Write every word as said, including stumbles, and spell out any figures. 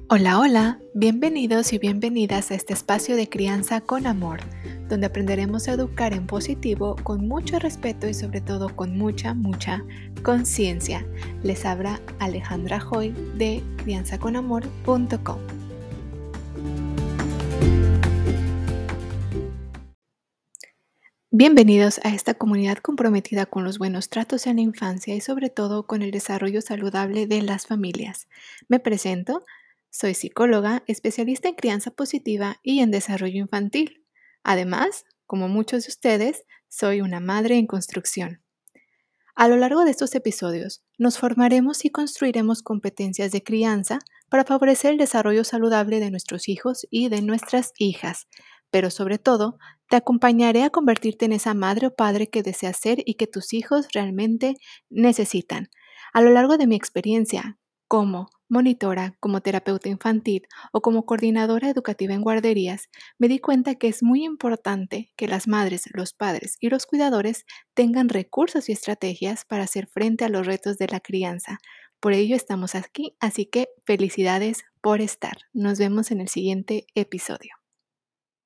Hola, hola, bienvenidos y bienvenidas a este espacio de crianza con amor, donde aprenderemos a educar en positivo con mucho respeto y sobre todo con mucha, mucha conciencia. Les habla Alejandra Joy de crianza con amor punto com. Bienvenidos a esta comunidad comprometida con los buenos tratos en la infancia y sobre todo con el desarrollo saludable de las familias. Me presento, soy psicóloga, especialista en crianza positiva y en desarrollo infantil. Además, como muchos de ustedes, soy una madre en construcción. A lo largo de estos episodios, nos formaremos y construiremos competencias de crianza para favorecer el desarrollo saludable de nuestros hijos y de nuestras hijas, pero sobre todo, te acompañaré a convertirte en esa madre o padre que deseas ser y que tus hijos realmente necesitan. A lo largo de mi experiencia como monitora, como terapeuta infantil o como coordinadora educativa en guarderías, me di cuenta que es muy importante que las madres, los padres y los cuidadores tengan recursos y estrategias para hacer frente a los retos de la crianza. Por ello estamos aquí, así que felicidades por estar. Nos vemos en el siguiente episodio.